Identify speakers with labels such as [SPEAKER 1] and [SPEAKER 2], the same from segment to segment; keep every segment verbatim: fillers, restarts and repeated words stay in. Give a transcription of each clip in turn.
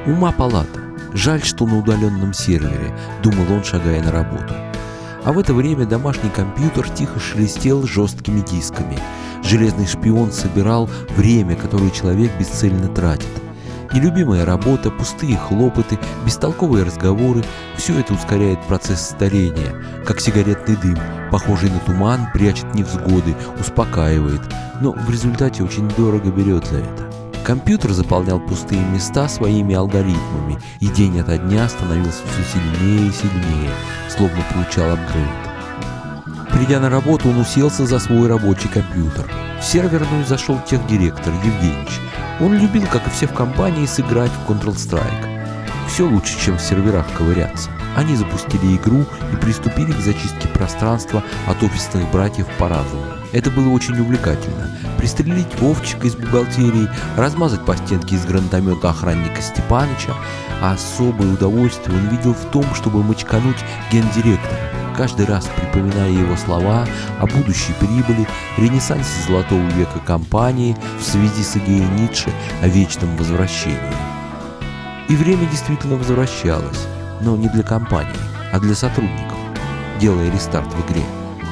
[SPEAKER 1] Ума палата. Жаль, что на удаленном сервере, думал он, шагая на работу. А в это время домашний компьютер тихо шелестел жесткими дисками. Железный шпион собирал время, которое человек бесцельно тратит. Нелюбимая работа, пустые хлопоты, бестолковые разговоры – все это ускоряет процесс старения, как сигаретный дым, похожий на туман, прячет невзгоды, успокаивает, но в результате очень дорого берет за это. Компьютер заполнял пустые места своими алгоритмами, и день ото дня становился все сильнее и сильнее, словно получал апгрейд. Придя на работу, он уселся за свой рабочий компьютер. В серверную зашел техдиректор Евгеньевич. Он любил, как и все в компании, сыграть в Counter-Strike. Все лучше, чем в серверах ковыряться. Они запустили игру и приступили к зачистке пространства от офисных братьев по разуму. Это было очень увлекательно. Пристрелить Вовчика из бухгалтерии, размазать по стенке из гранатомета охранника Степаныча, а особое удовольствие он видел в том, чтобы мочкануть гендиректора, каждый раз припоминая его слова о будущей прибыли, ренессансе золотого века компании в связи с идеей Ницше о вечном возвращении. И время действительно возвращалось, но не для компании, а для сотрудников, делая рестарт в игре.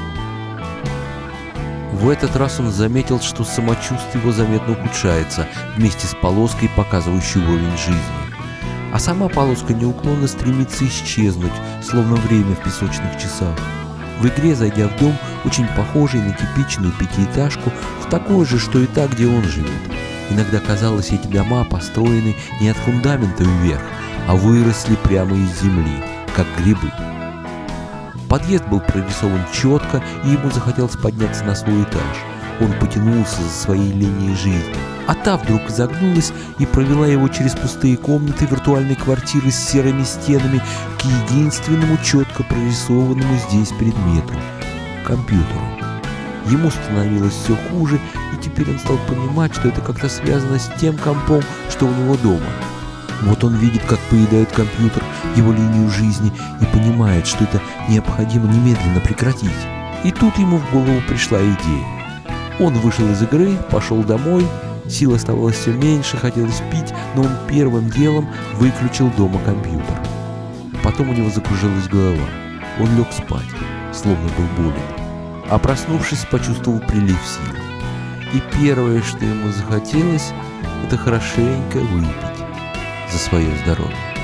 [SPEAKER 1] В этот раз он заметил, что самочувствие его заметно ухудшается вместе с полоской, показывающей уровень жизни. А сама полоска неуклонно стремится исчезнуть, словно время в песочных часах. В игре, зайдя в дом, очень похожий на типичную пятиэтажку, в такой же, что и та, где он живет. Иногда казалось, эти дома построены не от фундамента вверх, а выросли прямо из земли, как грибы. Подъезд был прорисован четко, и ему захотелось подняться на свой этаж. Он потянулся за своей линией жизни, а та вдруг изогнулась и провела его через пустые комнаты виртуальной квартиры с серыми стенами к единственному четко прорисованному здесь предмету – компьютеру. Ему становилось все хуже, и теперь он стал понимать, что это как-то связано с тем компом, что у него дома. Вот он видит, как поедает компьютер его линию жизни, и понимает, что это необходимо немедленно прекратить. И тут ему в голову пришла идея. Он вышел из игры, пошел домой, сил оставалось все меньше, хотелось пить, но он первым делом выключил дома компьютер. Потом у него закружилась голова. Он лег спать, словно был болен. А проснувшись, почувствовал прилив сил. И первое, что ему захотелось, это хорошенько выпить за свое здоровье.